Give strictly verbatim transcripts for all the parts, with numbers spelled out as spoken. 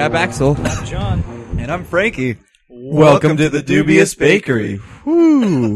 I'm Axel. I'm John. And I'm Frankie. Welcome, Welcome to, to the Dubious Bakery. Woo.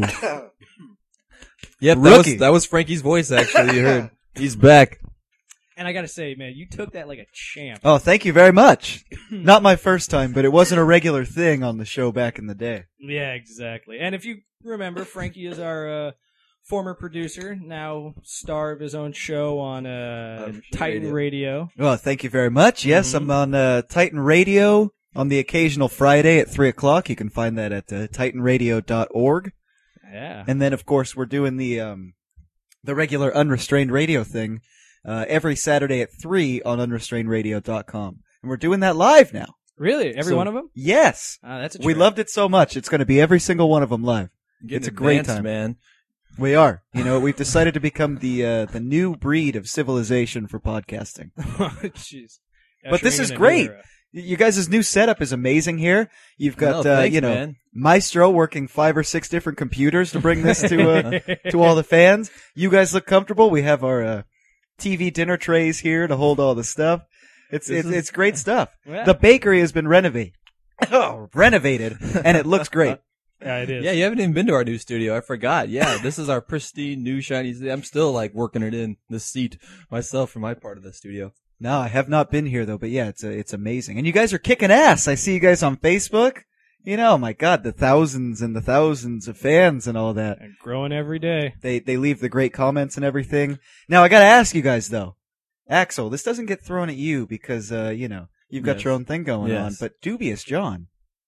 Yep, that was, that was Frankie's voice, actually, you heard. He's back. And I gotta say, man, you took that like a champ. Oh, thank you very much. Not my first time, but it wasn't a regular thing on the show back in the day. Yeah, exactly. And if you remember, Frankie is our uh, former producer, now star of his own show on uh, Titan Radio. Radio. Well, thank you very much. Yes, mm-hmm. I'm on uh, Titan Radio on the occasional Friday at three o'clock. You can find that at uh, titan radio dot org. Yeah. And then, of course, we're doing the um, the regular Unrestrained Radio thing uh, every Saturday at three on unrestrained radio dot com. And we're doing that live now. Really? Every so, one of them? Yes. Uh, that's a we loved it so much. It's going to be every single one of them live. It's a great time, man. We are. You know, we've decided to become the uh, the new breed of civilization for podcasting. Jeez. But this is great. You guys' new setup is amazing here. You've got, no, uh, thanks, you know, man. Maestro working five or six different computers to bring this to uh, to all the fans. You guys look comfortable. We have our uh, T V dinner trays here to hold all the stuff. It's it's, is... it's great stuff. Yeah. The bakery has been renovated, oh, renovated, and it looks great. Yeah, it is. Yeah, you haven't even been to our new studio. I forgot. Yeah, this is our pristine, new, shiny. I'm still like working it in the seat myself for my part of the studio. No, I have not been here though, but yeah, it's uh, it's amazing. And you guys are kicking ass. I see you guys on Facebook. You know, my God, the thousands and the thousands of fans and all that. And growing every day. They they leave the great comments and everything. Now, I got to ask you guys though, Axel, this doesn't get thrown at you because uh, you know you've got yes. your own thing going yes. on. But Dubious John,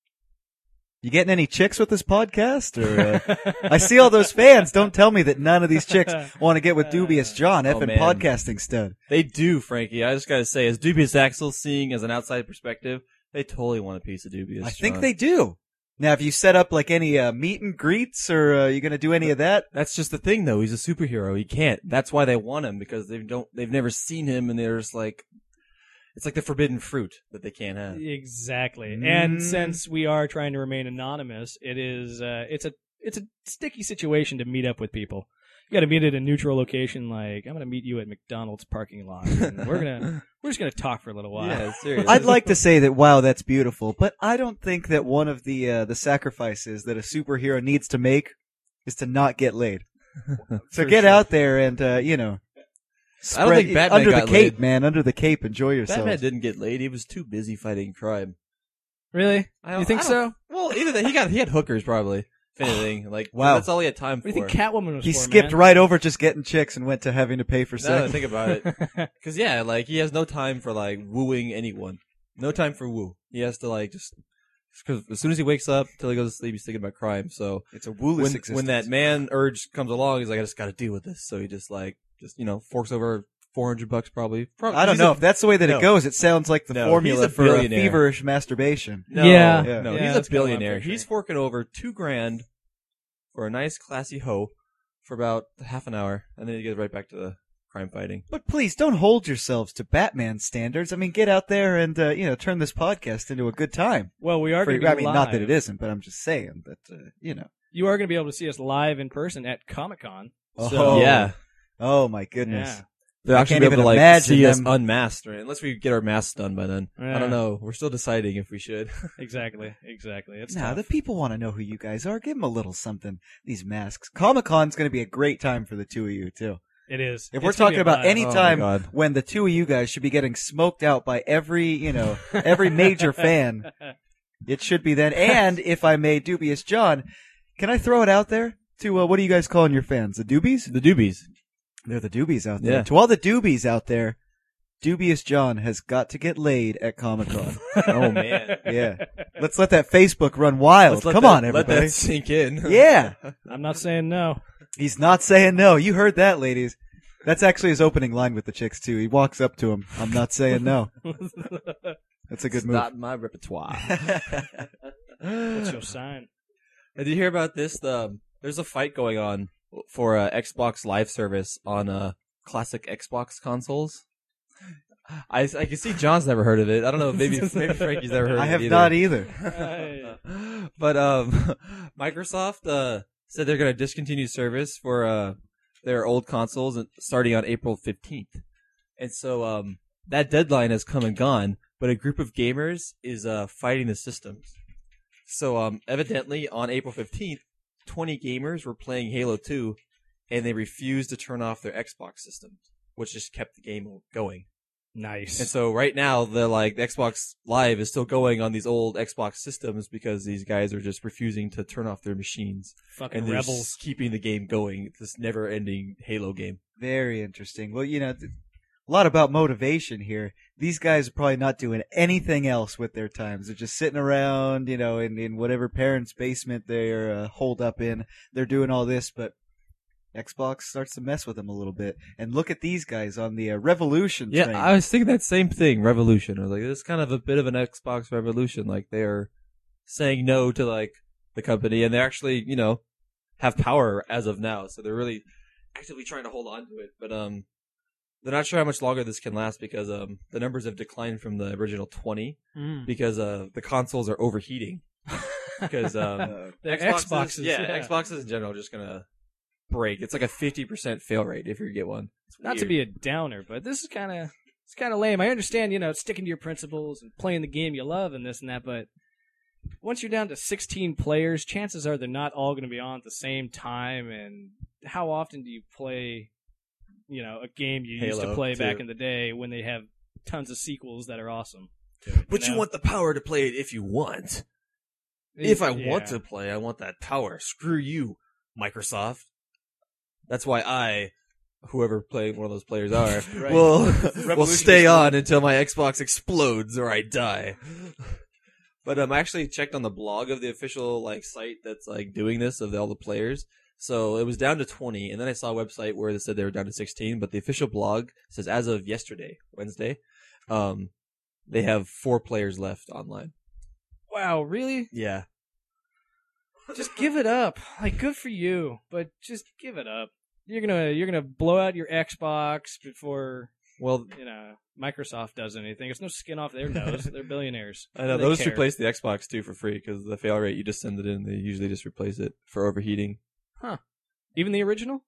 you getting any chicks with this podcast? Or uh, I see all those fans. Don't tell me that none of these chicks want to get with Dubious John, oh, effing man. podcasting stud. They do, Frankie. I just got to say, as Dubious Axel, seeing as an outside perspective, they totally want a piece of Dubious I John. think they do. Now, have you set up like any uh, meet and greets, or uh, you going to do any of that? That's just the thing, though. He's a superhero. He can't. That's why they want him, because they don't. They've never seen him, and they're just like, it's like the forbidden fruit that they can't have. Exactly. Mm. And since we are trying to remain anonymous, it is uh, it's a it's a sticky situation to meet up with people. You got to meet at a neutral location. Like, I'm going to meet you at McDonald's parking lot. And we're gonna we're just gonna talk for a little while. Yeah, seriously. I'd like to say that, wow, that's beautiful, but I don't think that one of the uh, the sacrifices that a superhero needs to make is to not get laid. So get sure. out there and, uh, you know, I don't think Batman under got the cape, laid. man, under the cape, enjoy yourself. Batman didn't get laid. He was too busy fighting crime. Really? I don't- You think I so? don't- Well, either that he got he had hookers probably. If anything, like Wow. that's all he had time What for. do you think Catwoman was He for, skipped man? right over just getting chicks and went to having to pay for Now that I sex. think about it, because yeah, like he has no time for like wooing anyone. No time for woo. He has to like just because as soon as he wakes up till he goes to sleep, he's thinking about crime. So It's a wooless when existence. when that man urge comes along, he's like, I just got to deal with this. So he just like just you know forks over four hundred bucks probably. probably. I don't he's know a- if that's the way that no. it goes. It sounds like the No, formula he's a for a billionaire. feverish masturbation. No, Yeah. Yeah. no, Yeah, he's that's a kinda what I'm billionaire. picturing. He's forking over two grand for a nice classy hoe for about half an hour, and then he goes right back to the crime fighting. But please don't hold yourselves to Batman standards. I mean, get out there and uh, you know turn this podcast into a good time. Well, we are For- going to be I mean, live. not that it isn't, but I'm just saying that uh, you know. You are going to be able to see us live in person at Comic Con. Oh, So, Yeah, Oh my goodness. Yeah. they'll I actually can't be able even to like imagine see us them- unmasked, right? Unless we get our masks done by then. I Yeah. don't know. We're still deciding if we should. Exactly. Exactly. It's Now, tough. the people want to know who you guys are. Give them a little something. These masks. Comic-Con's going to be a great time for the two of you, too. It is. If we're It's gonna talking be a about blast. any Oh, my time God. when the two of you guys should be getting smoked out by every, you know, every major fan, it should be then. And, if I may, Dubious John, can I throw it out there to, uh, what are you guys calling your fans? The Doobies? The Doobies. They're the Doobies out there. Yeah. To all the Doobies out there, Dubious John has got to get laid at Comic-Con. Oh man. Yeah. Let's let that Facebook run wild. Let's let Come that- on, Let everybody. that sink in. Yeah. I'm not saying no. He's not saying no. You heard that, ladies. That's actually his opening line with the chicks, too. He walks up to him. I'm not saying no. That's a good It's move. not in my repertoire. What's your sign? Did you hear about this? The there's a fight going on for uh, Xbox Live Service on uh, classic Xbox consoles. I, I can see John's never heard of it. I don't know. Maybe maybe Frankie's never heard I of have it not either. either. But um, Microsoft uh, said they're going to discontinue service for uh, their old consoles starting on April fifteenth. And so um, that deadline has come and gone, but a group of gamers is uh, fighting the systems. So um, evidently, on April fifteenth, twenty gamers were playing Halo two, and they refused to turn off their Xbox systems, which just kept the game going. Nice. And so right now, the like Xbox Live is still going on these old Xbox systems because these guys are just refusing to turn off their machines. Fucking And they're rebels. just keeping the game going, this never-ending Halo game. Very interesting. Well, you know, th- a lot about motivation here. These guys are probably not doing anything else with their times. They're just sitting around, you know, in, in whatever parents' basement they're uh, holed up in. They're doing all this, but Xbox starts to mess with them a little bit. And look at these guys on the uh, Revolution Yeah, train. I was thinking that same thing, Revolution. I was like, this is kind of a bit of an Xbox Revolution. Like, they're saying no to, like, the company, and they actually, you know, have power as of now. So they're really actively trying to hold on to it. But um, they're not sure how much longer this can last because um, the numbers have declined from the original twenty Mm. because uh, the consoles are overheating. Because um, Uh, The Xboxes, Xboxes, yeah, yeah. Xboxes in general are just going to break. It's like a fifty percent fail rate if you get one. It's Not to weird. be a downer, but this is kind of it's kind of lame. I understand, you know, sticking to your principles and playing the game you love and this and that, but once you're down to sixteen players, chances are they're not all going to be on at the same time. And how often do you play, you know, a game you used to Halo, play too. back in the day when they have tons of sequels that are awesome? to it, But you know? want the power to play it if you want. If I want Yeah. to play, I want that power. Screw you, Microsoft. That's why I, whoever play one of those players are, Right. will will Revolution stay is on until my Xbox explodes or I die. But um, I actually checked on the blog of the official like site that's like doing this of all the players. So it was down to twenty, and then I saw a website where they said they were down to sixteen. But the official blog says as of yesterday, Wednesday, um, they have four players left online. Wow, really? Yeah. Just give it up. Like, good for you, but just give it up. You're gonna you're gonna blow out your Xbox before Well, you know Microsoft does anything. It's no skin off their nose. They're billionaires. I know They those care. replace the Xbox too for free because the fail rate you just send it in. They usually just replace it for overheating. Even the original.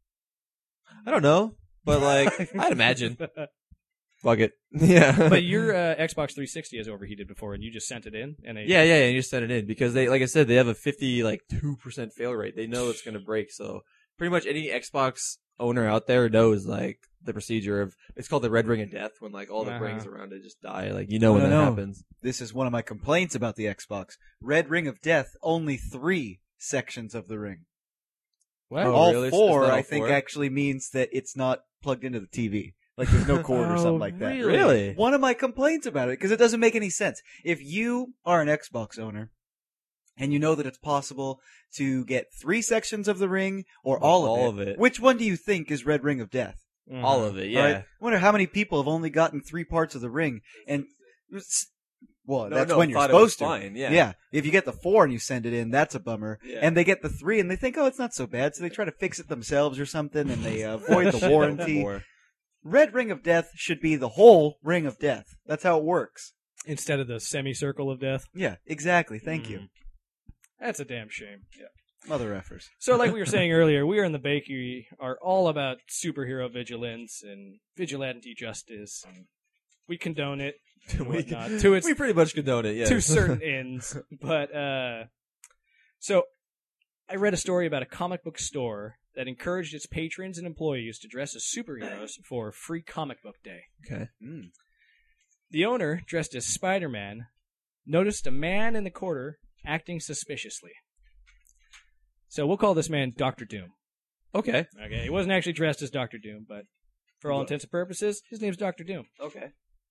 I don't know, but like I'd imagine. Fuck it. Yeah. But your uh, Xbox three sixty has overheated before, and you just sent it in. And they, yeah, yeah, yeah. You just send it in because they, like I said, they have a fifty like two percent fail rate. They know it's gonna break. So pretty much any Xbox owner out there knows like the procedure of it's called the red ring of death when like all the Uh-huh. rings around it just die. Like you know when No, that no. happens. This is one of my complaints about the Xbox. Red Ring of Death, only three sections of the ring. What? Oh, all really? It's four, not all I think, four? actually means that it's not plugged into the T V. Like there's no cord or Oh, something like that. really? Really? One of my complaints about it, because it doesn't make any sense. If you are an Xbox owner, and you know that it's possible to get three sections of the ring or all, All of, it, of it. which one do you think is Red Ring of Death? Mhm. All of it. Yeah. All right? I wonder how many people have only gotten three parts of the ring, and well, No, that's no, when you're thought it was supposed to. fine, yeah. yeah. If you get the four and you send it in, that's a bummer. Yeah. And they get the three and they think, oh, it's not so bad, so they try to fix it themselves or something, and they uh, avoid the Shit, warranty. more. Red Ring of Death should be the whole Ring of Death. That's how it works. Instead of the semicircle of death. Yeah, exactly. Thank you. Mhm. That's a damn shame. Mother effers. So, like we were saying earlier, we are in the bakery are all about superhero vigilance and vigilante justice. And we condone it and we, whatnot, to its we pretty much condone it. Yeah. to certain ends. But uh, so I read a story about a comic book store that encouraged its patrons and employees to dress as superheroes for Free Comic Book Day. Okay. Mm. The owner, dressed as Spider-Man, noticed a man in the corner acting suspiciously. So we'll call this man Doctor Doom. Okay. Okay, he wasn't actually dressed as Doctor Doom, but for all Well- intents and purposes, his name's Doctor Doom. Okay.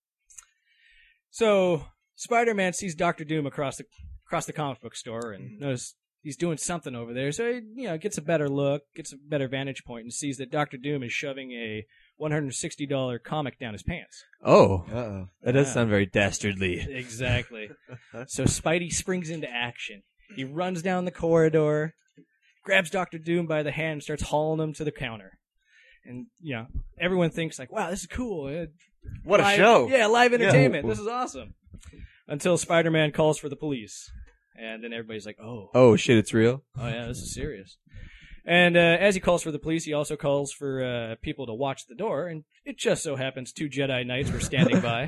So Spider-Man sees Doctor Doom across the across the comic book store and Mhm. knows he's doing something over there. So he, you know, gets a better look, gets a better vantage point, and sees that Doctor Doom is shoving a one hundred sixty dollars comic down his pants. Oh, Uh-oh. that does Yeah. sound very dastardly. Exactly. So Spidey springs into action. He runs down the corridor, grabs Doctor Doom by the hand, and starts hauling him to the counter. And, you know, everyone thinks, like, wow, this is cool. Uh, What a live- show. Yeah, live entertainment. Yeah. This is awesome. Until Spider-Man calls for the police. And then everybody's like, oh, Oh shit, it's real. oh yeah, this is serious. And uh, as he calls for the police, he also calls for uh, people to watch the door. And it just so happens two Jedi Knights were standing by.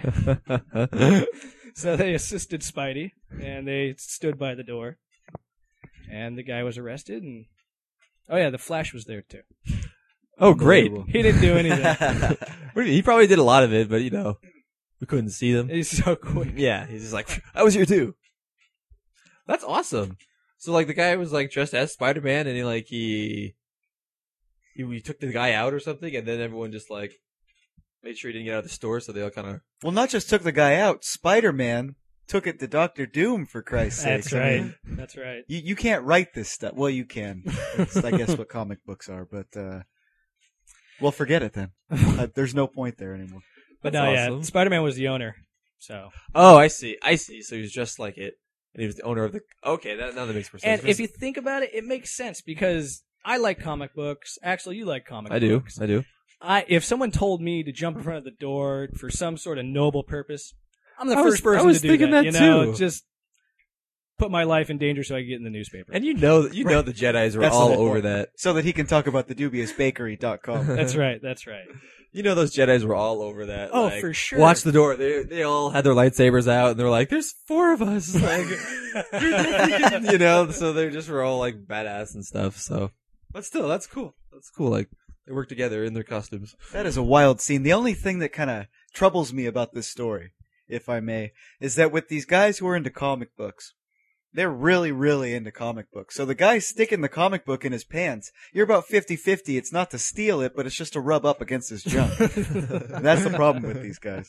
So they assisted Spidey, and they stood by the door. And the guy was arrested. And oh, yeah, the Flash was there, too. Oh, great. He didn't do anything. What do you mean? He probably did a lot of it, but, you know, we couldn't see them. He's so quick. Yeah, he's just like, I was here too. That's awesome. So, like, the guy was, like, dressed as Spider-Man, and he, like, he, he, he took the guy out or something, and then everyone just, like, made sure he didn't get out of the store, so they all kind of... Well, not just took the guy out, Spider-Man took it to Doctor Doom, for Christ's sake. That's right. That's right. You, you can't write this stuff. Well, you can. That's, I guess, what comic books are, but, uh... well, forget it, then. Uh, there's no point there anymore. But That's no, awesome. yeah, Spider-Man was the owner, so... Oh, I see. I see. So he was just like it, and he was the owner of the... Okay, that, now that makes more sense. And if you think about it, it makes sense, because I like comic books. Actually, you like comic I do. books. I do. I if someone told me to jump in front of the door for some sort of noble purpose, I'm the I was- first person I was to do thinking that. that you know, too. just put my life in danger so I can get in the newspaper. And you know you know the Jedis were That's the all whole over point. that. So that he can talk about the dubious bakery dot com. That's right. That's right. You know those Jedis were all over that. Oh, like, for sure. Watch the door. They they all had their lightsabers out, and they're like, "There's four of us." Like, you know, so they just were all like badass and stuff. So, but still, that's cool. That's cool. Like they work together in their costumes. That is a wild scene. The only thing that kind of troubles me about this story, if I may, is that with these guys who are into comic books, they're really, really into comic books. So the guy's sticking the comic book in his pants. You're about fifty-fifty. It's not to steal it, but it's just to rub up against his junk. That's the problem with these guys.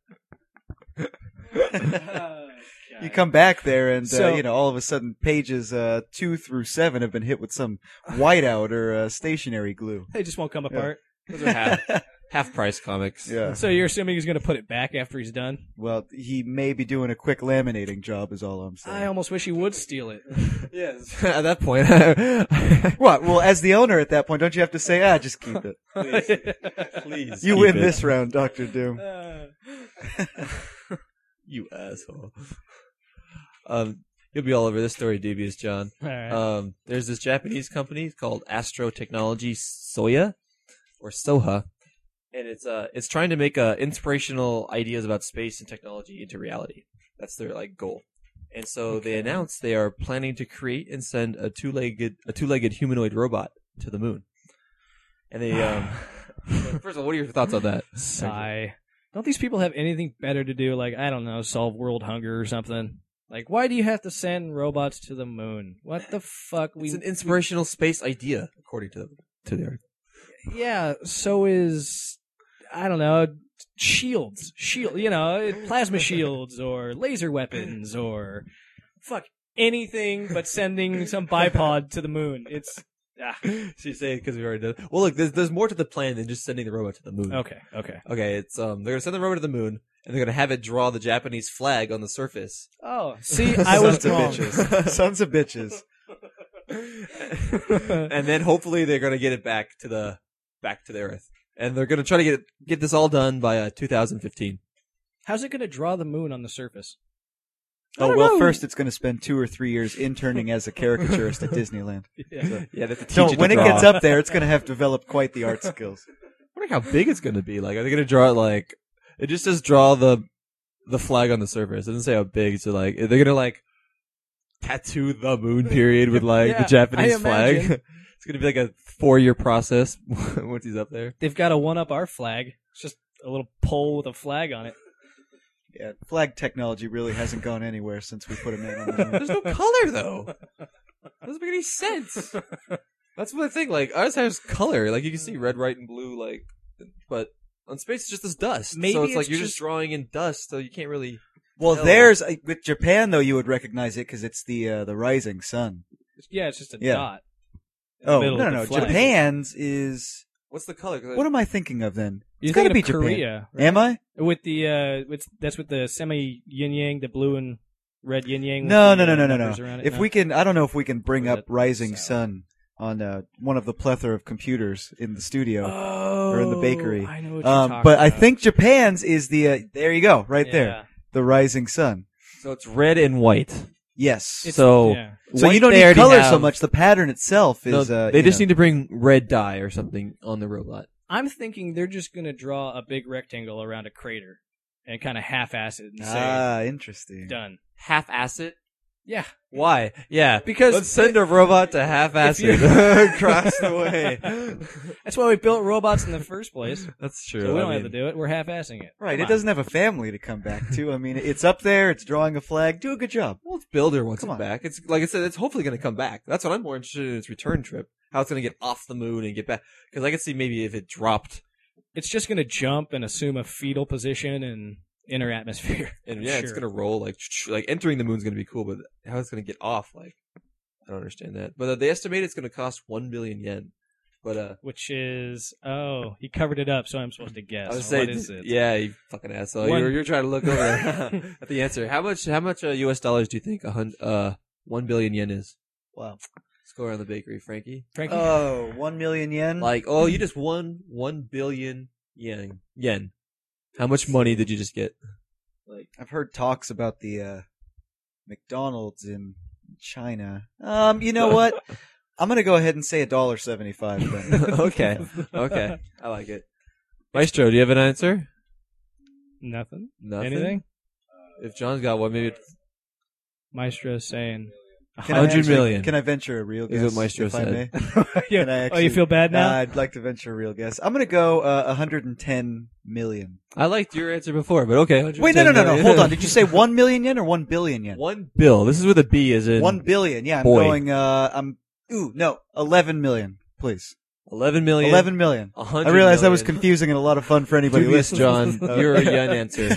You come back there and, So- uh, you know, all of a sudden pages uh, two through seven have been hit with some whiteout or uh, stationary glue. They just won't come apart. Those are half half price comics. Yeah. So you're assuming he's going to put it back after he's done? Well, he may be doing a quick laminating job is all I'm saying. I almost wish he would steal it. Yes. At that point, What? Well, as the owner at that point, don't you have to say, ah, just keep it. please, please, You keep win it. this round, Doctor Doom. Uh, You asshole. Um, you'll be all over this story, Dubious John. all right. Um, there's this Japanese company called Astro Technology Soya, or Soha, and it's uh, it's trying to make uh, inspirational ideas about space and technology into reality. That's their like goal. And so they announced they are planning to create and send a two-legged a two-legged humanoid robot to the moon. And they um, first of all, what are your thoughts on that? Sigh. Don't these people have anything better to do? Like, I don't know, solve world hunger or something? Like, why do you have to send robots to the moon? What the fuck? We It's an inspirational space idea, according to the to the article. Yeah, so is, I don't know, shields. Shield, you know, plasma shields or laser weapons or fuck anything but sending some bipod to the moon. It's, ah. So you say because we already did. Well, look, there's there's more to the plan than just sending the robot to the moon. Okay, okay. Okay, it's um they're gonna send the robot to the moon and they're gonna have it draw the Japanese flag on the surface. Oh, see, I was Sons of wrong. bitches. Sons of bitches. And then hopefully they're gonna get it back to the back to the Earth, and they're gonna try to get get this all done by uh, two thousand fifteen. How's it going to draw the moon on the surface? Oh, don't well, know. first it's going to spend two or three years interning as a caricaturist at Disneyland. Yeah. Yeah, they have to teach So it when to it draw. gets up there, it's going to have developed quite the art skills. I wonder how big it's gonna be. Like, are they gonna draw it like? It just says draw the the flag on the surface. It doesn't say how big. So like, they're gonna like tattoo the moon period with like Yeah, the Japanese I flag. imagine. It's gonna be like a four year process once he's up there. They've got to one-up our flag. It's just a little pole with a flag on it. Yeah, flag technology really hasn't gone anywhere since we put a man on the moon. There's no color though. That doesn't make any sense. That's what I think. Like ours has color. Like you can see red, white, and blue. Like, but on space it's just this dust. Maybe so it's, it's like you're just- just drawing in dust, so you can't really. Well, tell. there's uh, with Japan though, you would recognize it because it's the uh, the rising sun. Yeah, it's just a Yeah. dot. in the Oh middle no, of no, the no! flag. Japan's is. What's the color? 'Cause I- What am I thinking of then? You're It's got to thinking be of Japan. Korea, right? Am I? With the uh, with that's with the semi yin yang, the blue and red yin yang. No, with no, the, no, uh, no, no, numbers no. around it? If No? we can, I don't know if we can bring Or up that Rising south. Sun on uh, one of the plethora of computers in the studio oh, or in the bakery. I know what you're Um, talking but I about. think Japan's is the uh, there you go, right Yeah. there, the Rising Sun. So it's red and white. Yes. It's- So, yeah. So white you don't they need already color have- so much. The pattern itself No, is. uh, they you just know. need to bring red dye or something on the robot. I'm thinking they're just going to draw a big rectangle around a crater and kind of half-ass it and say, Ah, interesting. done. Half-ass it? Yeah. Why? Yeah, Because- let's send a robot to half-ass If it you- across the way. That's why we built robots in the first place. That's true. So we don't I have mean, to do it. We're half-assing it. Right. Come It on. doesn't have a family to come back to. I mean, it's up there. It's drawing a flag. Do a good job. Well, it's Builder wants Come it on. back. It's like I said, it's hopefully going to come back. That's what I'm more interested in its return trip. How it's going to get off the moon and get back. Because I could see maybe if it dropped. It's just going to jump and assume a fetal position in inner atmosphere. And I'm yeah, it's sure. going to roll like like entering the moon's going to be cool, but how it's going to get off, like I don't understand that. But uh, they estimate it's going to cost one billion yen. But uh, Which is, oh, he covered it up, so I'm supposed to guess. I was what saying, is it? yeah, you fucking asshole. One- You're you're trying to look over there at the answer. How much how much uh, U S dollars do you think a hun- uh one billion yen is? Wow. Let's go around the bakery, Frankie. Frankie? Oh, one million yen. Like, oh, you just won one billion yen. Yen. How much money did you just get? Like, I've heard talks about the uh, McDonald's in China. Um, you know what? I'm gonna go ahead and say a dollar seventy-five. Then. okay, okay, I like it. Maestro, do you have an answer? Nothing? Nothing. Anything? If John's got one, maybe it's Maestro is saying Can I hundred actually- million. Can I venture a real Is guess? what Maestro if I said. may? yeah. Can I Oh, actually- you feel bad now? Nah, I'd like to venture a real guess. I'm gonna go uh, one hundred ten million. I liked your answer before, but okay. Wait, no, no, no, no. Hold on. Did you say one million yen or one billion yen? one bill? This is with a B, as in One billion. Yeah, I'm Boy. going. Uh, I'm. Ooh, no, eleven million, please. eleven million. Eleven million. A I hundred. realized that was million. confusing and a lot of fun for anybody Dubious listening. John, you're a yen answer.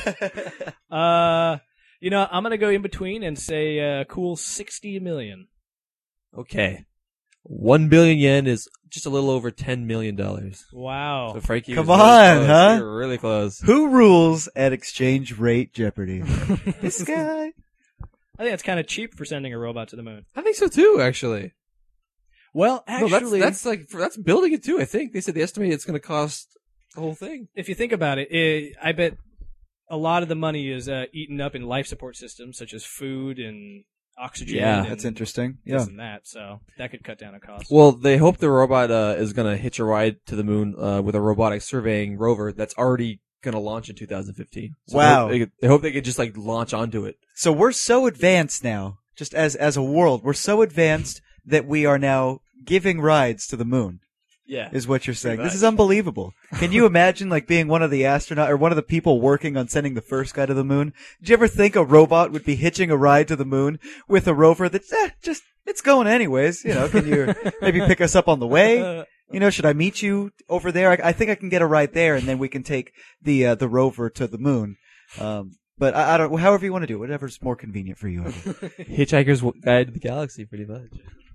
Uh, you know, I'm going to go in between and say a uh, cool sixty million. Okay, one billion yen is just a little over ten million dollars. Wow. So Frankie, Come was really on, close. huh? You were really close. Who rules at exchange rate Jeopardy? This guy. I think that's kind of cheap for sending a robot to the moon. I think so too. Actually, Well, no, actually, that's that's like for, that's building it too. I think they said they estimate it's going to cost the whole thing. if you think about it, it, I bet a lot of the money is uh, eaten up in life support systems such as food and oxygen. Yeah. and That's interesting. This Yeah. and that, so that could cut down a cost. Well, they hope the robot uh, is going to hitch a ride to the moon uh, with a robotic surveying rover that's already going to launch in two thousand fifteen. So Wow. They, they hope they could just like launch onto it. So we're so advanced now, just as as a world, we're so advanced that we are now giving rides to the moon. Yeah. Is what you're saying. Pretty This is much. unbelievable. Can you imagine like being one of the astronaut or one of the people working on sending the first guy to the moon? Did you ever think a robot would be hitching a ride to the moon with a rover that's eh, just it's going anyways? You know, can you maybe pick us up on the way? You know, should I meet you over there? I, I think I can get a ride there, and then we can take the uh, the rover to the moon. Um, but I, I don't. However you want to do it, whatever's more convenient for you. Hitchhiker's Guide to the Galaxy, pretty much.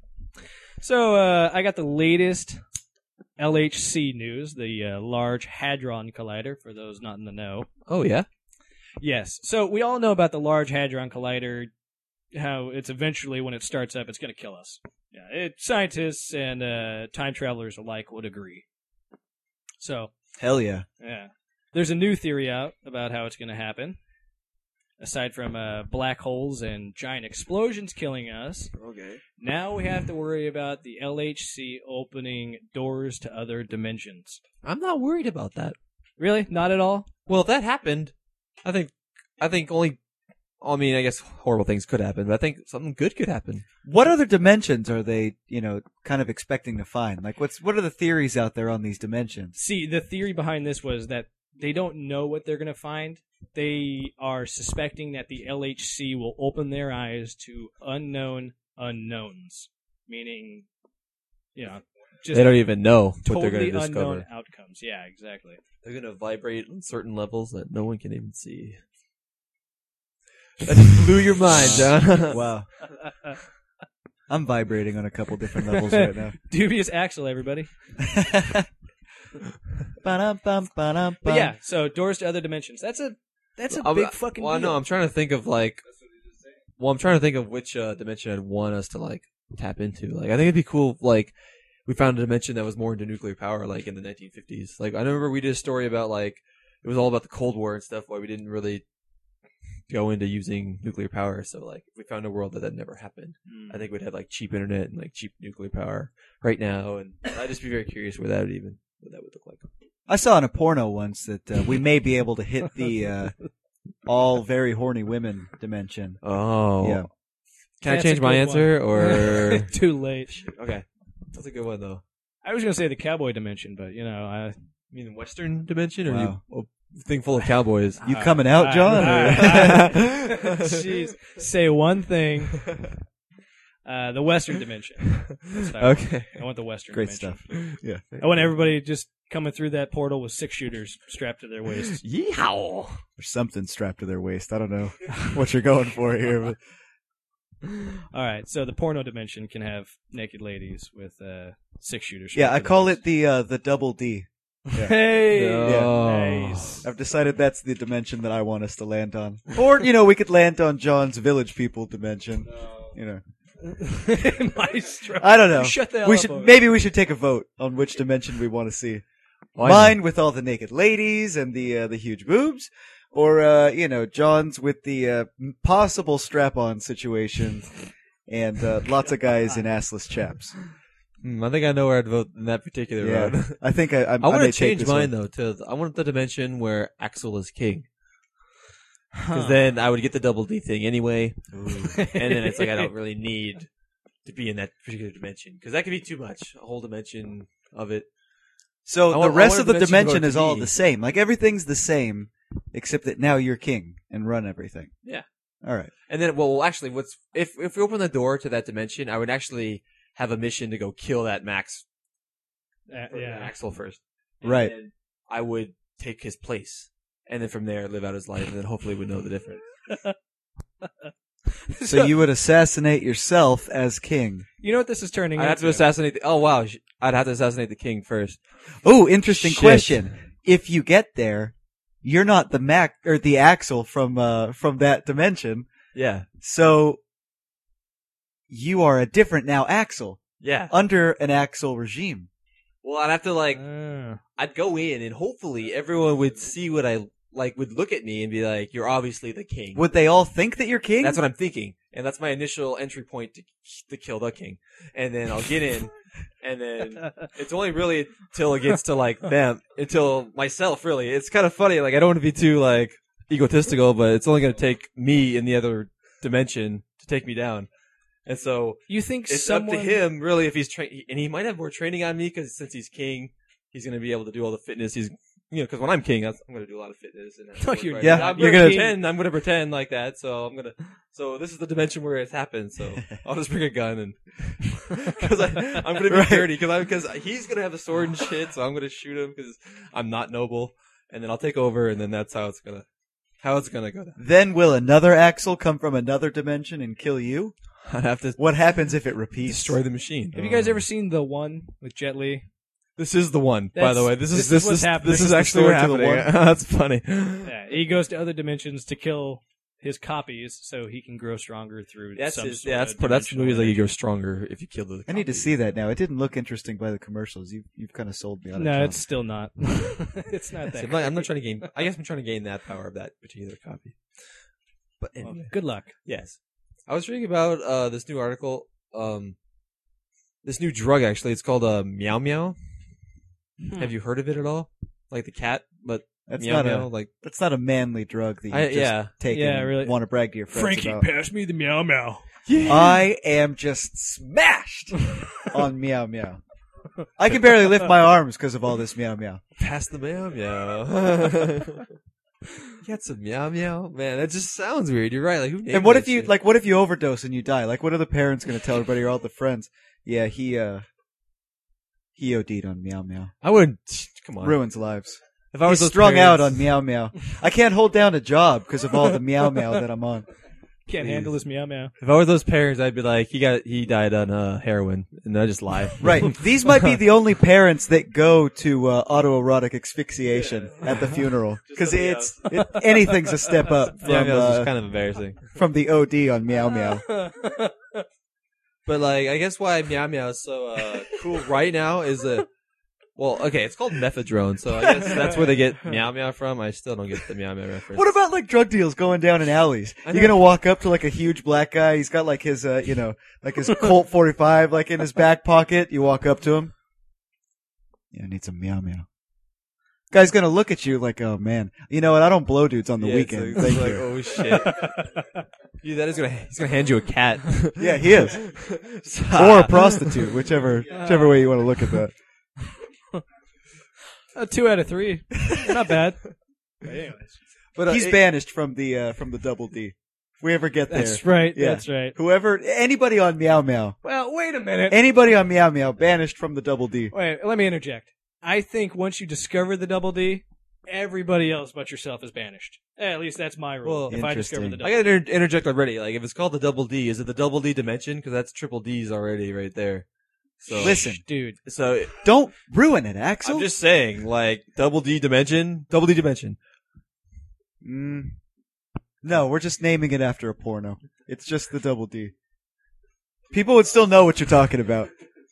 So uh, I got the latest L H C news, the uh, Large Hadron Collider, for those not in the know. Oh yeah. Yes. So we all know about the Large Hadron Collider, how it's eventually, when it starts up, it's going to kill us. Yeah, it, scientists and uh, time travelers alike would agree. So, Hell yeah! yeah. There's a new theory out about how it's going to happen. Aside from uh, black holes and giant explosions killing us, Okay. now we have to worry about the L H C opening doors to other dimensions. I'm not worried about that. Really? Not at all? Well, if that happened, I think, I think only, I mean, I guess horrible things could happen, but I think something good could happen. What other dimensions are they, you know, kind of expecting to find? Like, what's what are the theories out there on these dimensions? See, the theory behind this was that they don't know what they're going to find. They are suspecting that the L H C will open their eyes to unknown unknowns, meaning, you know, just They don't even know what totally they're going to unknown discover. outcomes. Yeah, exactly. They're going to vibrate on certain levels that no one can even see. That just blew your mind, John. Wow, I'm vibrating on a couple different levels right now. Dubious Axel, everybody. Ba-dum-bum, ba-dum-bum. But yeah, so doors to other dimensions. That's a that's a I'm- big fucking Well, deal. no, I'm trying to think of like. Well, I'm trying to think of which uh, dimension I'd want us to like tap into. Like, I think it'd be cool. If, like, we found a dimension that was more into nuclear power, like in the nineteen fifties. Like, I remember we did a story about like it was all about the Cold War and stuff. Why we didn't really go into using nuclear power. So like, if we found a world that that never happened, Hmm. I think we'd have like cheap internet and like cheap nuclear power right now. And I'd just be very curious where that would even what that would look like. I saw in a porno once that uh, we may be able to hit the uh, all very horny women dimension. Oh, Yeah. Can That's I change a my good answer one. or Too late. okay? That's a good one though. I was gonna say the cowboy dimension, but you know, I You mean Western dimension or Wow. you, a thing full of cowboys? You coming out, Uh, John? uh, or- uh, Jeez, say one thing. Uh, the Western dimension. That's what I want. Okay. I want the Western Great dimension. stuff. Yeah. I want everybody just coming through that portal with six shooters strapped to their waists. Yeehaw! There's something strapped to their waist. I don't know what you're going for here, but All right, so the porno dimension can have naked ladies with uh, six shooters. yeah, strapped I to their call waist. it the uh, the double D. Yeah. Hey, No. nice. I've decided that's the dimension that I want us to land on. Or, you know, we could land on John's village people dimension. You know. Maestro. I don't know. Shut the hell We up should over maybe we should take a vote on which dimension we want to see. Why Mine with all the naked ladies and the uh, the huge boobs, or uh, you know, John's with the uh, possible strap-on situation and uh, lots of guys in assless chaps. Hmm, I think I know where I'd vote in that particular Yeah, round. I think I I, I I want may to change take this mine one. though to the- I want the dimension where Axel is king, because Huh. then I would get the double D thing anyway, Ooh. and then it's like I don't really need to be in that particular dimension because that could be too much. A whole dimension of it. So I the want- I rest want of the a dimension dimension to is all be- the same. Like everything's the same, except that now you're king and run everything. Yeah. All right. And then, well, actually, what's if if we open the door to that dimension, I would actually have a mission to go kill that Max, Uh, or yeah. Axel first. And Right. then I would take his place, and then from there live out his life, and then hopefully would know the difference. So you would assassinate yourself as king. You know what this is turning I'd have to into? assassinate. The, oh wow, sh- I'd have to assassinate the king first. Oh, interesting Shit. question. If you get there, you're not the Mac or the Axel from uh from that dimension. Yeah, So you are a different now Axel yeah. under an Axel regime. Well, I'd have to like, Ah. I'd go in, and hopefully everyone would see what I like, would look at me and be like, "You're obviously the king." Would they all think that you're king? That's what I'm thinking, and that's my initial entry point to to kill the king, and then I'll get in, and then it's only really until it gets to like them, until myself. Really, it's kind of funny. Like I don't want to be too like egotistical, but it's only going to take me in the other dimension to take me down, and so You think it's someone? up to him really if he's train, and he might have more training on me because since he's king, he's going to be able to do all the fitness. He's you know, because when I'm king, I'm going to do a lot of fitness. And No, you're right? Yeah, I'm you're gonna gonna- pretend. I'm going to pretend like that. So I'm gonna. So this is the dimension where it's happened. So I'll just bring a gun and because I'm going to be Right. dirty because because he's going to have a sword and shit. So I'm going to shoot him because I'm not noble, and then I'll take over, and then that's how it's gonna how it's gonna go down. Then will another Axel come from another dimension and kill you? I'd have to What happens if it repeats? destroy the machine. Have you guys ever seen the one with Jet Li? This is the one, by That's- the way. This is this is this, what's is happening. this This is is the actually what's story to the happening. That's funny. Yeah, he goes to other dimensions to kill his copies so he can grow stronger through That's some his, sort yeah. That's of that's the dimensional movies like you energy. grow stronger if you kill the. I need to copy. see that now. It didn't look interesting by the commercials. You you've kind of sold me on it. No, John. it's still not. it's not that. I'm not, I'm not trying to gain. I guess I'm trying to gain that power of that particular copy. But Well, anyway, good luck. yes, I was reading about uh, this new article. Um, this new drug actually. It's called uh, Meow Meow. Hmm. Have you heard of it at all? Like the cat, but That's Meow not Meow. a Like that's not a manly drug that you I, just yeah, take Yeah, and really. want to brag to your friends about. pass me the meow meow. I am just smashed on Meow Meow. I can barely lift my arms because of all this Meow Meow. pass the Meow Meow. Get some Meow Meow, man. That just sounds weird. You're right. Like who named And what that if you shit? like? What if you overdose and you die? Like, what are the parents going to tell everybody or all the friends? Yeah, he uh, he OD'd on Meow Meow. I wouldn't. Come on. Ruins lives. If I was He's those strung out parents- on Meow Meow. I can't hold down a job because of all the Meow Meow that I'm on. Can't Please. handle this meow meow. If I were those parents, I'd be like, he got he died on uh, heroin, and I just lie. Right. These might be the only parents that go to uh, autoerotic asphyxiation at the funeral because it's it, anything's a step up from Yeah, that was uh, just kind of embarrassing. from the O D on Meow Meow. But like, I guess why Meow Meow is so uh, cool right now is that Well, okay, it's called methadone, so I guess that's where they get meow meow from. I still don't get the meow meow reference. What about like drug deals going down in alleys? I You're know. gonna walk up to like a huge black guy. He's got like his, uh, you know, like his Colt forty-five like in his back pocket. You walk up to him. Yeah, I need some meow meow. Guy's gonna look at you like, oh man, you know what? I don't blow dudes on the Yeah, it's weekend. like, Thank it's like, you. oh shit. Dude, that is gonna he's gonna hand you a cat. Yeah, he is. Or a prostitute, whichever whichever way you want to look at that. Uh, two out of three. Not bad. But anyways. But uh, He's it- banished from the uh, from the double D. If we ever get there, That's right. Yeah. That's right. whoever, anybody on Meow Meow, Well, wait a minute. anybody on Meow Meow, banished from the double D. Wait, let me interject. I think once you discover the double D, everybody else but yourself is banished. Eh, at least that's my rule. Well, if I discover the interesting. double I gotta inter- interject already. Like, if it's called the double D, is it the double D dimension? Because that's triple D's already right there. So, Listen, dude. so don't ruin it, Axel. I'm just saying, like, double D dimension, double D dimension. Mm. No, we're just naming it after a porno. It's just the double D. People would still know what you're talking about.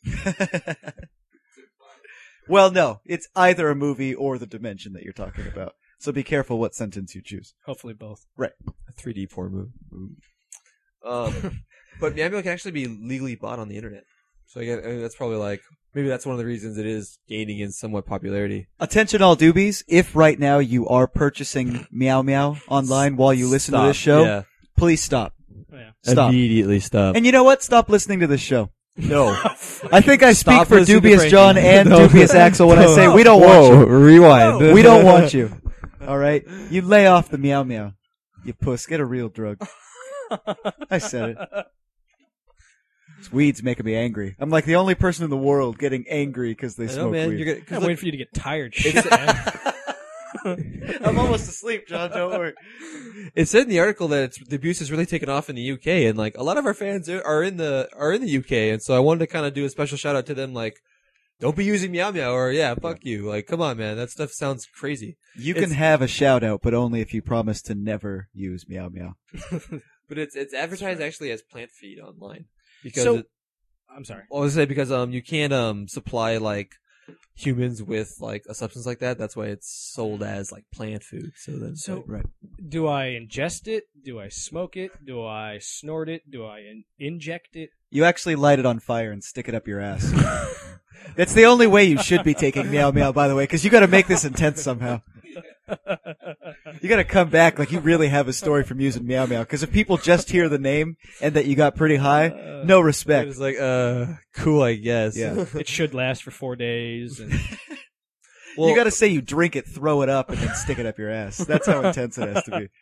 Well, no, it's either a movie or the dimension that you're talking about. So be careful what sentence you choose. Hopefully both. A three D porn movie. Um, but Meow Meow can actually be legally bought on the internet. So I guess I mean, that's probably like maybe that's one of the reasons it is gaining in somewhat popularity. Attention all doobies, if right now you are purchasing Meow Meow online while you listen to this Stop. show, Yeah. please stop. Yeah. Stop. Immediately stop. And you know what? Stop listening to this show. no. I think I speak Stop for listening to Dubious Frankie. John and No. Dubious Axel when I say we don't want you. Rewind. We don't want you. All right? You lay off the Meow Meow. You puss. Get a real drug. I said it. This weed's making me angry. I'm like the only person in the world getting angry because they I know, smoke man. weed. You're gonna, 'cause I'm look, waiting for you to get tired. Shit, man. I'm almost asleep, John. Don't worry. it said in the article that it's, the abuse is really taken off in the U K, and like a lot of our fans are, are in the are in the U K, and so I wanted to kind of do a special shout out to them, like, don't be using Meow Meow, or yeah, fuck you. Like, come on, man, that stuff sounds crazy. You can It's- have a shout out, but only if you promise to never use Meow Meow. But it's it's advertised actually as plant feed online because So- it, I'm sorry. I was say because um you can't um supply like humans with like a substance like that. That's why it's sold as like plant food. So then it's So- like- Right. Do I ingest it? Do I smoke it? Do I snort it? Do I in- inject it? You actually light it on fire and stick it up your ass. That's the only way you should be taking Meow Meow, by the way, because you got to make this intense somehow. You got to come back like you really have a story from using Meow Meow, because if people just hear the name and that you got pretty high, no respect. it's like uh cool, I guess. Yeah. It should last for four days. And well, You got to say you drink it, throw it up, and then stick it up your ass. That's how intense it has to be.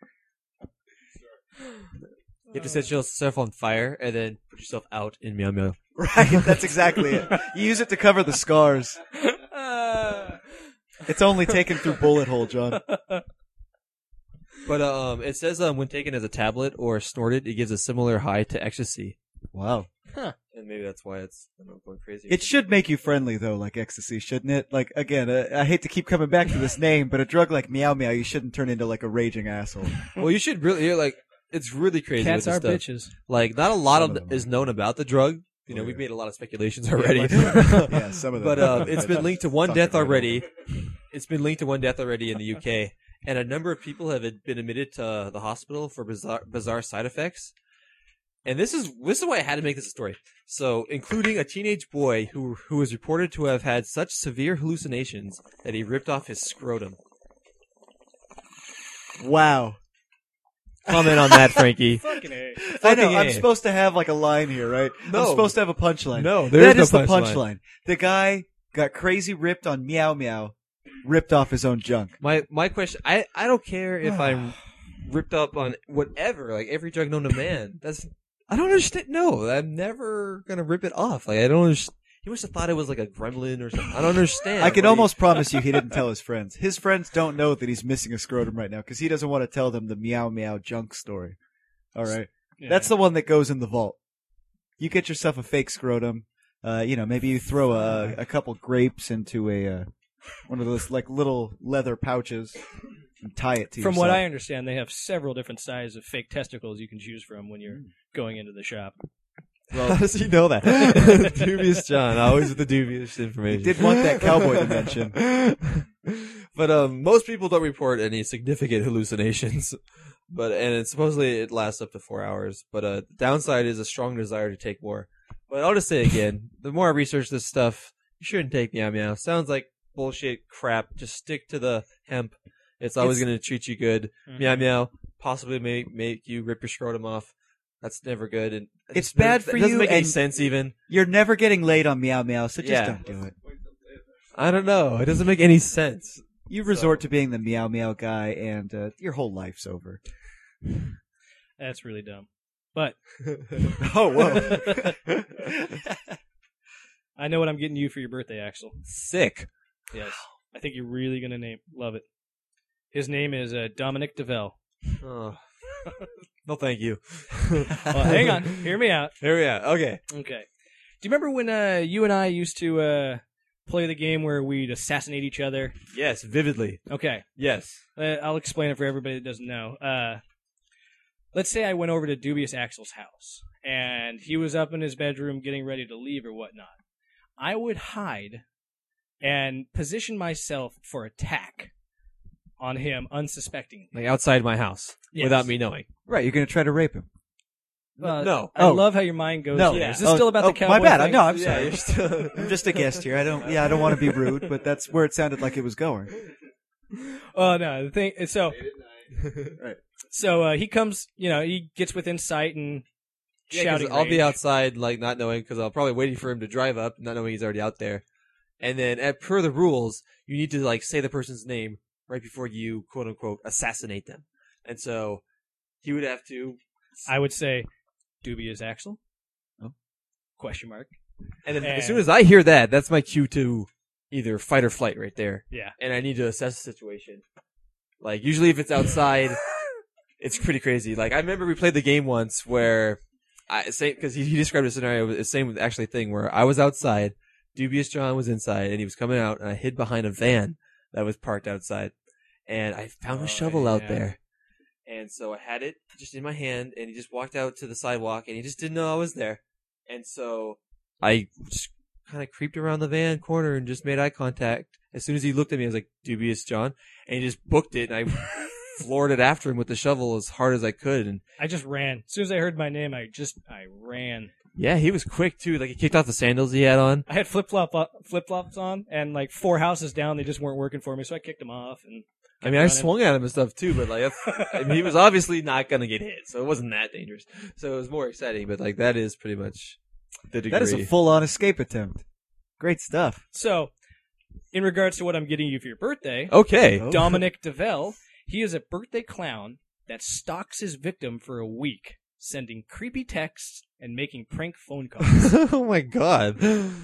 you have to set yourself on fire and then put yourself out in Meow Meow. Right, that's exactly it. You use it to cover the scars. It's only taken through bullet hole, John. But um, it says um when taken as a tablet or snorted, it gives a similar high to ecstasy, Wow. and maybe that's why it's I don't know, going crazy. It should make you friendly, though, like ecstasy, shouldn't it? Like, again, uh, I hate to keep coming back to this name, but a drug like Meow Meow, you shouldn't turn into like a raging asshole. well, you should really you're like it's really crazy. cats with are this stuff. bitches. Like, not a lot Some of, of them is are. known about the drug. You know, Oh, we've yeah. made a lot of speculations already. Yeah, some of them. But um, it's been linked to one Fuck death it, right already. It's been linked to one death already in the U K, and a number of people have been admitted to the hospital for bizarre, bizarre side effects. And this is this is why I had to make this a story. So, including a teenage boy who who was reported to have had such severe hallucinations that he ripped off his scrotum. Wow. Comment on that, Frankie. Fucking A. I know, Fucking I'm A. supposed to have like a line here, right? No. I'm supposed to have a punchline. No, there That is is no the punchline. punchline. The guy got crazy ripped on Meow Meow, ripped off his own junk. My my question, I, I don't care if I'm ripped up on whatever, like every drug known to man. That's I don't understand. No, I'm never gonna rip it off. Like I don't understand. He must have thought it was like a gremlin or something. I don't understand. I can What almost promise you he didn't tell his friends. His friends don't know that he's missing a scrotum right now because he doesn't want to tell them the Meow Meow junk story. All right. Yeah. That's the one that goes in the vault. You get yourself a fake scrotum. Uh, you know, maybe you throw a, a couple grapes into a uh, one of those like little leather pouches and tie it to From yourself. what I understand, they have several different sizes of fake testicles you can choose from when you're going into the shop. How does he know that? Dubious John, always with the dubious information. He did want that cowboy dimension. But um, most people don't report any significant hallucinations. But and it, supposedly it lasts up to four hours. But uh, the downside is a strong desire to take more. But I'll just say again, the more I research this stuff, you shouldn't take meow meow. Sounds like bullshit crap. Just stick to the hemp. It's always going to treat you good. Mm-hmm. Meow meow possibly may make you rip your scrotum off. That's never good. And it's bad for you. It doesn't make any and sense even. You're never getting laid on meow meow, so just Yeah. don't do it. I don't know. It doesn't make any sense. You resort to being the meow meow guy, and uh, your whole life's over. That's really dumb. But Oh, whoa. I know what I'm getting you for your birthday, Axel. Sick. Yes. I think you're really going to name love it. His name is uh, Dominic DeVell. Oh. No, thank you. Well, hang on. Hear me out. Here we are. Okay. Okay. Do you remember when uh, you and I used to uh, play the game where we'd assassinate each other? Yes, vividly. Okay. Yes. Uh, I'll explain it for everybody that doesn't know. Uh, let's say I went over to Dubious Axel's house, and he was up in his bedroom getting ready to leave or whatnot. I would hide and position myself for attack on him unsuspecting. Like outside my house Yes. without me knowing. Right, you're going to try to rape him. Uh, no. I Oh. love how your mind goes. No. there. Yeah. Is this Oh, still about oh, the cowboy my bad. thing? No, I'm Yeah, sorry. you're still- I'm just a guest here. I don't. Yeah, I don't want to be rude, but that's where it sounded like it was going. Oh no, the thing. So, Right. so uh, he comes. You know, he gets within sight and Yeah, 'cause shouting. I'll be range. outside, like not knowing, because I'll probably waiting for him to drive up, not knowing he's already out there. And then, at per the rules, you need to like say the person's name right before you quote unquote assassinate them. And so he would have to. I would say, Dubious Axel? Oh. Question mark. And then And- as soon as I hear that, that's my cue to either fight or flight right there. Yeah. And I need to assess the situation. Like usually, if it's outside, it's pretty crazy. Like I remember we played the game once where I say because he, he described a scenario, the same actually thing where I was outside, Dubious John was inside, and he was coming out, and I hid behind a van that was parked outside, and I found Oh, a shovel out yeah. there, and so I had it just in my hand, and he just walked out to the sidewalk, and he just didn't know I was there, and so I just kind of creeped around the van corner and just made eye contact. As soon as he looked at me, I was like, Dubious John, and he just booked it, and I floored it after him with the shovel as hard as I could, and I just ran. As soon as I heard my name, I just I ran. yeah, he was quick too. Like he kicked off the sandals he had on. I had flip flop flip flops on, and like four houses down, they just weren't working for me, so I kicked them off. And I mean, I running. swung at him and stuff too, but like, that's, I mean, he was obviously not gonna get hit, so it wasn't that dangerous. So it was more exciting, but like that is pretty much the degree. That is a full-on escape attempt. Great stuff. So, in regards to what I'm getting you for your birthday, okay. Oh. Dominic DeVell, he is a birthday clown that stalks his victim for a week, sending creepy texts and making prank phone calls. Oh my god.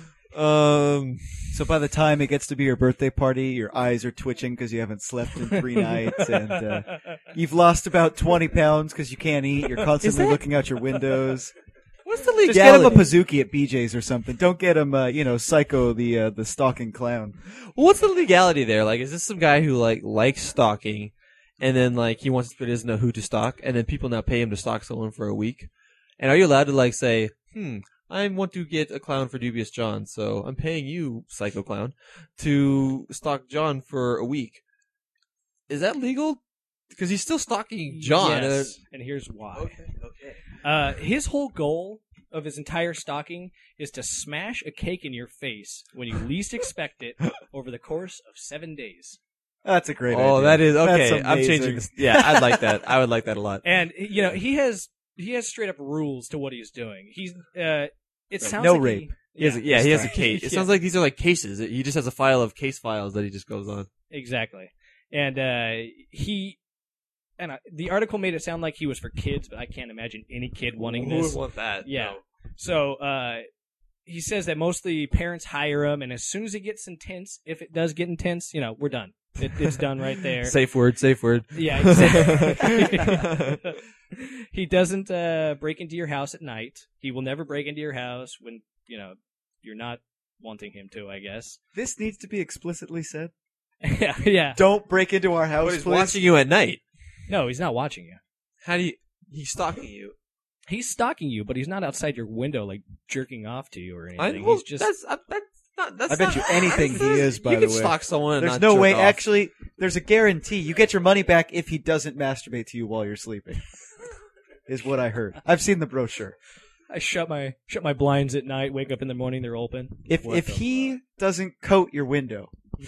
Um. So by the time it gets to be your birthday party, your eyes are twitching because you haven't slept in three nights, and uh, you've lost about twenty pounds because you can't eat. You're constantly that- looking out your windows. What's the Just get him a legality? Pizookie at B J's or something. Don't get him, uh, you know, Psycho the uh, the stalking clown. Well, what's the legality there? Like, is this some guy who like likes stalking, and then like he wants but doesn't know who to stalk, and then people now pay him to stalk someone for a week? And are you allowed to like say, hmm, I want to get a clown for Dubious John, so I'm paying you, Psycho Clown, to stalk John for a week? Is that legal? Because he's still stalking John. Yes, and here's why. Okay, okay. Uh, his whole goal of his entire stalking is to smash a cake in your face when you least expect it over the course of seven days. That's a great idea. Oh, that is okay. That's I'm changing amazing. this. Yeah, I'd like that. I would like that a lot. And you know he has he has straight up rules to what he's doing. He's uh, it sounds No like rape. He, He has a, yeah, he has a case. It Yeah. sounds like these are like cases. He just has a file of case files that he just goes on. Exactly. And uh, he and I, the article made it sound like he was for kids, but I can't imagine any kid wanting Who this. would want that? Yeah. No. So uh, he says that mostly parents hire him, and as soon as it gets intense, if it does get intense, you know, we're done. It, it's done right there. Safe word. Safe word. Yeah, exactly. He doesn't uh, break into your house at night. He will never break into your house when, you know, you're not wanting him to, I guess. This needs to be explicitly said. yeah, yeah. Don't break into our house, But he's please. watching you at night. No, he's not watching you. How do you? He's stalking you. He's stalking you, but he's not outside your window, like jerking off to you or anything. I, well, he's just. that's uh, that's not. That's I bet not, you anything he is, by you the can way. stalk someone. And There's not no jerk way. off. Actually, there's a guarantee. You get your money back if he doesn't masturbate to you while you're sleeping. Is what I heard. I've seen the brochure. I shut my shut my blinds at night. Wake up in the morning, they're open. If What if the he doesn't coat your window,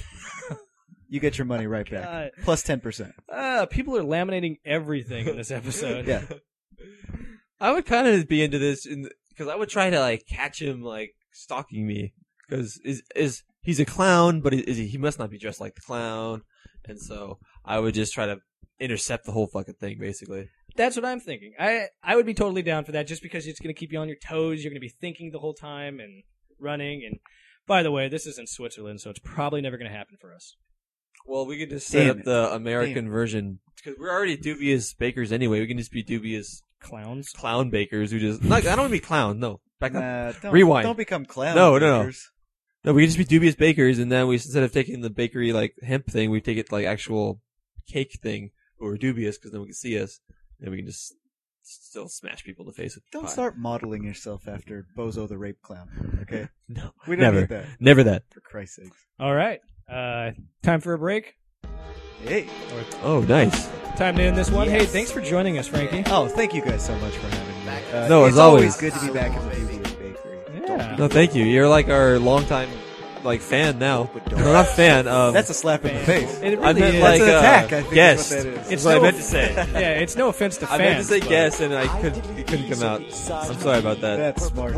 you get your money right back. God. Plus ten percent. Ah, people are laminating everything in this episode. Yeah. I would kind of be into this because I would try to like catch him like stalking me because is is he's a clown, but is he, he must not be dressed like the clown, and so I would just try to intercept the whole fucking thing basically. That's what I'm thinking. I I would be totally down for that, just because it's going to keep you on your toes. You're going to be thinking the whole time and running. And by the way, this is in Switzerland, so it's probably never going to happen for us. Well, we could just set Damn up the American version because we're already dubious bakers anyway. We can just be dubious Clowns. clown bakers who just. Not, I don't want to be clowns. No, back up. Nah, don't, Rewind. Don't become clown. No, no, no. bakers. No, we can just be dubious bakers, and then we instead of taking the bakery like hemp thing, we take it like actual cake thing. But we're dubious because then we can see us, and we can just still smash people in the face with Don't pie. start modeling yourself after Bozo the rape clown. Okay. No, We don't never, need that. never that. For Christ's sakes. All right. Uh, time for a break. Hey. Oh, nice. Time to end this one. Hey, thanks for joining us, Frankie. Oh, thank you guys so much for having me. Uh, No, it's as always. always good to be back in the Dubious Bakery. Yeah. No, thank you. You're like our longtime like fan now. No, not fan. Um, That's a slap in the face. It really I meant is. like That's an uh, attack, I think guest. is what that is. It's That's what I no- meant to say. yeah, it's no offense to I fans. meant to say but- guest, and I could it couldn't come out. I'm sorry about that. That's smart.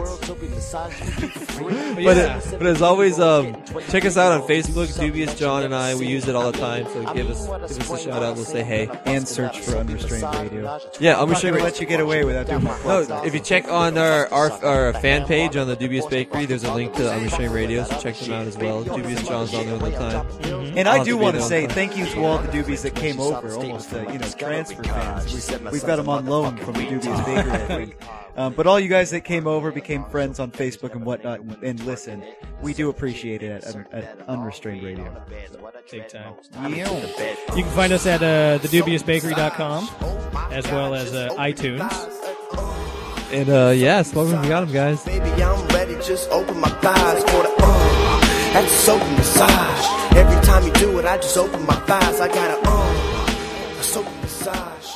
But But, yeah. it, but as always, um, check us out on Facebook, Dubious John and I. We use it all the time, so give us give us a shout out. We'll say hey. And search for Unrestrained Radio. Yeah, I'm I'm not sure. going to let you get away without doing my No, plug. if you check on our, our our fan page on the Dubious Bakery, there's a link to Unrestrained Radio, so check them out as well. Dubious John's on there all the time. And I'll I have do to be want to there. say thank you to all the Doobies that came over, almost uh, you know transfer fans. We, we've got them on loan from the Doobies Bakery, I think. Um, but all you guys that came over, became friends on Facebook and whatnot, and, and listened, we do appreciate it at, at Unrestrained Radio. Big time. Yeah. You can find us at uh, the dubious bakery dot com as well as uh, iTunes. And uh, yeah, Smoking We Got Him, guys. Baby, I'm ready, just open my thighs for the uh, that's a soaking massage. Every time you do it, I just open my thighs. I got a uh, a soaking massage.